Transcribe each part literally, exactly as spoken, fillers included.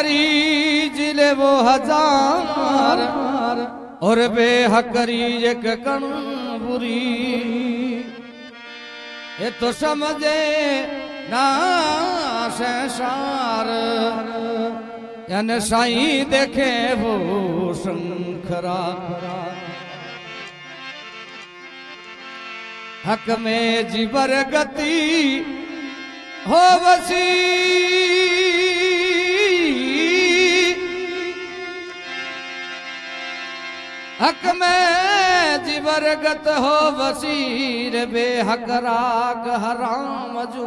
करी जिले वो हजार और बेहक करी एक कण बुरी ये तो समझे ना संसार यान साईं देखे वो शंकरा हक में जीवर गति हो वसी हक में जीवर गत हो वसीर बेहक राग हराम जू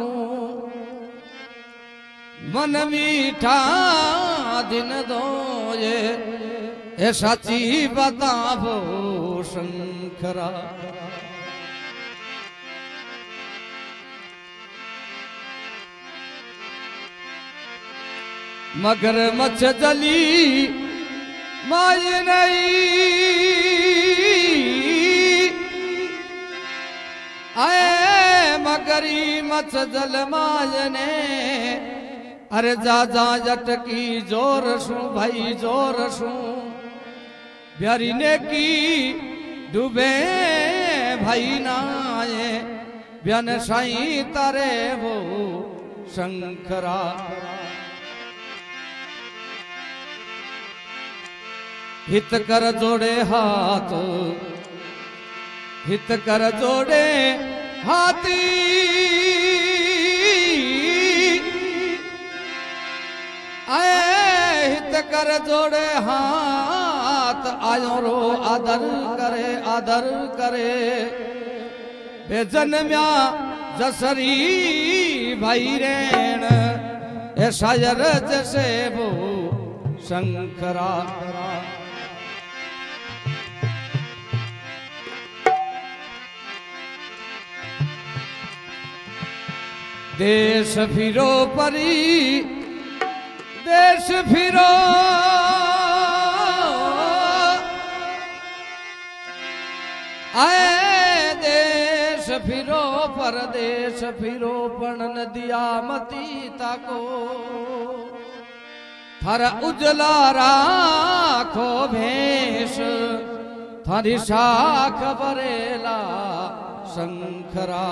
मन मीठा दिन दो ये ए सची बतावो शंकरा मगर मच्छ जली माय नहीं आए मगरी मच्छ जल माय ने अरे जा जा जटकी जोर सू भाई जोर सू प्यारी ने की डूबे भाई नाये ब्यान साई तारे वो शंकरा हित कर जोड़े हाथ हित कर जोड़े हाथी आए हित कर जोड़े हाथ आयो रो आदर करे आदर करे बेजन्म्या जसरी भाई रेण ए शायर जैसे वो शंकरा देश फिरो परी देश फिरो आए देश फिरो परदेश फिरो पण नदिया मती ताको थारा उजला राखो भेष थारी शाख बरेला शंकरा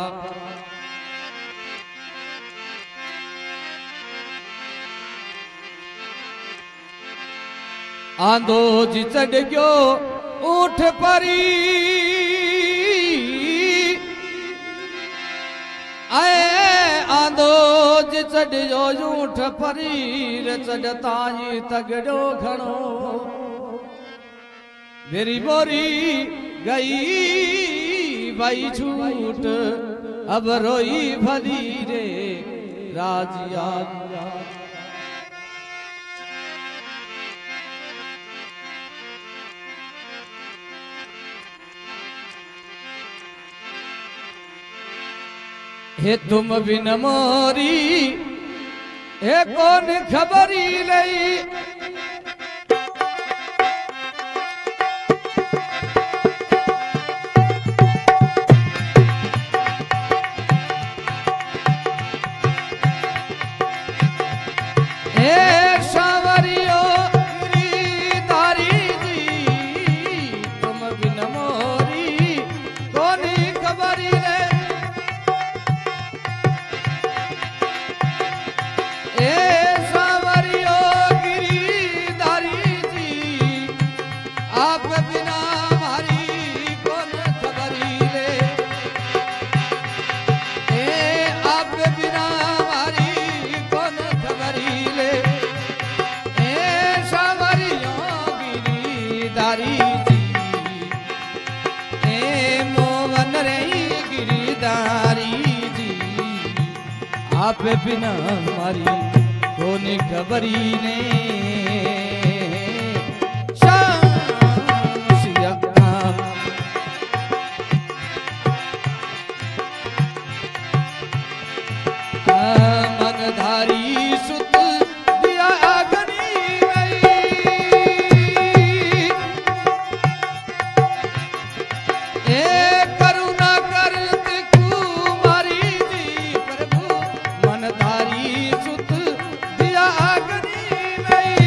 आंधो जी चढ़ गयो ऊठ परी आए आंधो जी चढ़ गयो ऊठ परी रे चढ़ता ही तगड़ो घणो मेरी बोरी गई भाई झूठ अब रोई भली रे राजिया हे तुम बिन मोरी हे कौन खबरी लई आप बिना हमारी कौन खबरी ने मनधारी सुत दिया अग्नि ए करुणा करते कुमारी जी प्रभु मनधारी सुत दिया अग्नि में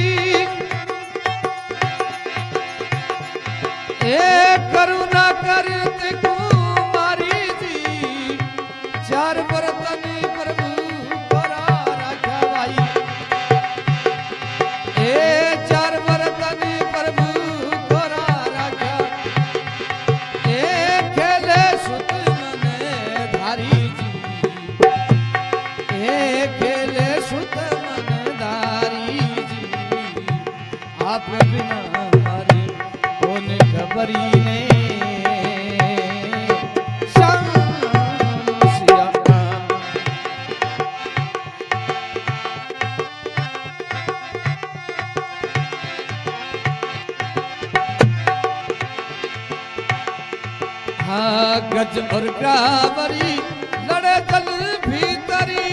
आप बिना हमारी कौन खबरी ने गज और कावरी लड़े जल भीतरी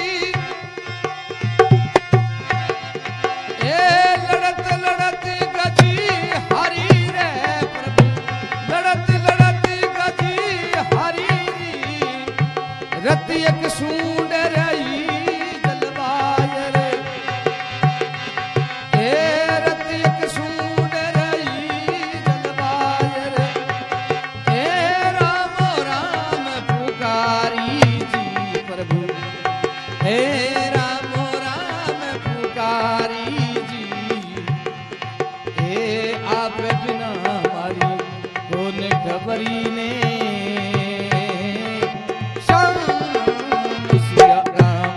ए लड़त लड़त गजी हरी रे प्रभु लड़त लड़त गजी हरी रति एक सूंड रही जलवाय रे ए रति एक सूंड रही जलवाय रे हे राम राम पुकारी जी हे आप बिना हमारी कौन खबरी ने श्याम सिया राम।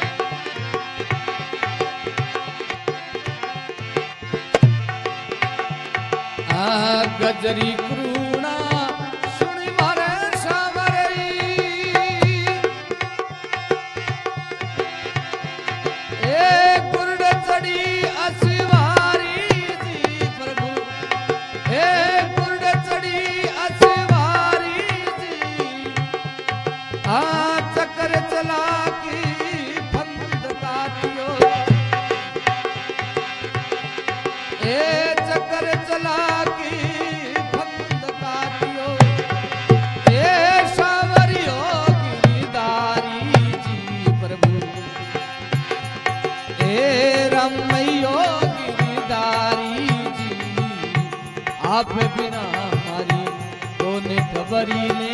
आ गजरी क्रूणा सुनी मारे सावरी चक्कर चला की फंद काटियो ए चक्कर चला की फंद काटियो ए सावरियो गिरदारी जी प्रभु ए रमैयो गिरदारी जी आप बिना हमारी कौन खबरी ने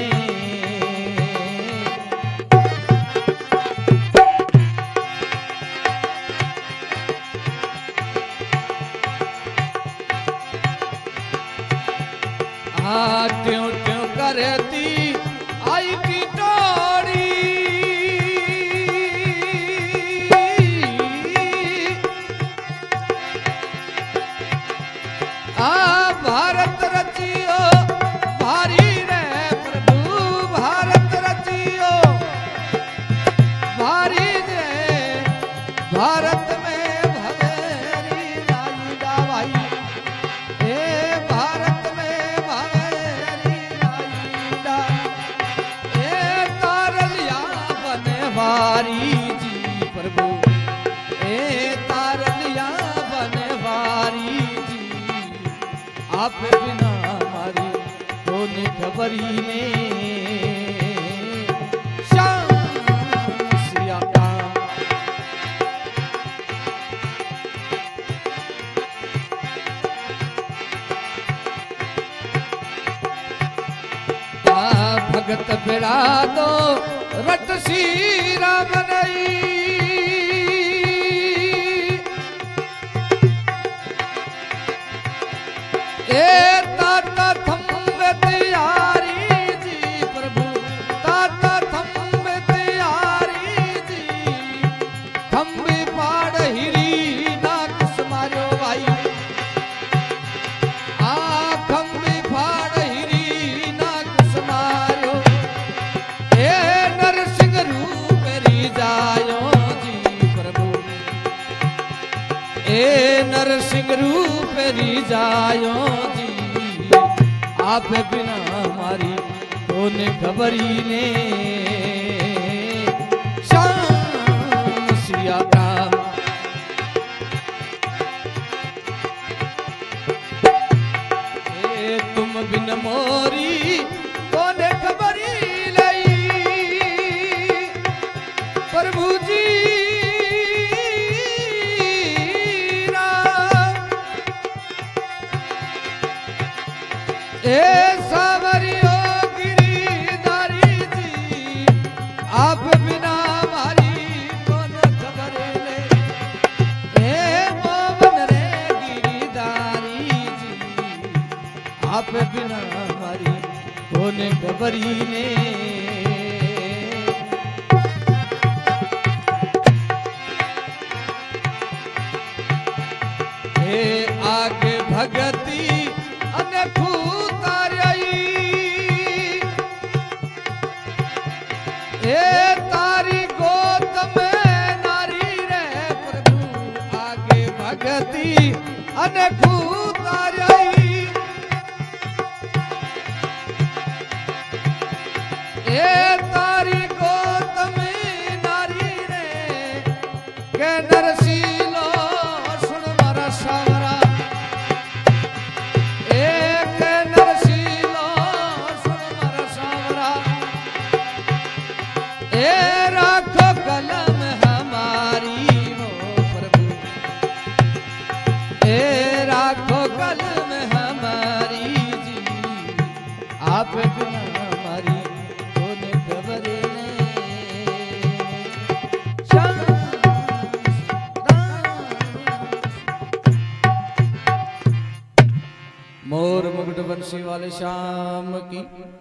ट्यों ट्यों करती आई की टोड़ी आ भारत रचियो भारी रे प्रभु भारत रचियो भारी रे भारत में भवेरी नाईदा भाई ए भारत में वारी जी प्रभु ए तारलिया बनवारी जी आप बिना हमारी कौन खबरी ने श्याम सिया राम। भगत बिड़ा दो रट सी राम नई ए ताता थम्बे तैयारी जी प्रभु ताता थम्बे तैयारी जी थम्बे पाड़ हिरी ना किस मारो भाई आ थम्बे पाड़ हिरी ना किस मारो ए नरसिंह रूप री जायो जी प्रभु ए नरसिंह रूप री जायो जी आप बिना हमारी कौन खबरी ने श्याम सिया राम। ए तुम बिन मोरी कौन खबरी प्रभु जी राम ए सावरियो गिरधारी जी आप बिना हमारी कौन खबर ले ए मोहन रे गिरधारी जी आप बिना हमारी कौन खबरी ने आग के नरसीलो सुन मारा सावरा एक नरसीलो सुन मारा सावरा ए राखो कलम हमारी वो प्रभु ए राखो कलम हमारी जी आप बिना हमारी कौन खबर ने मोर मुकुट बंसी वाले श्याम की।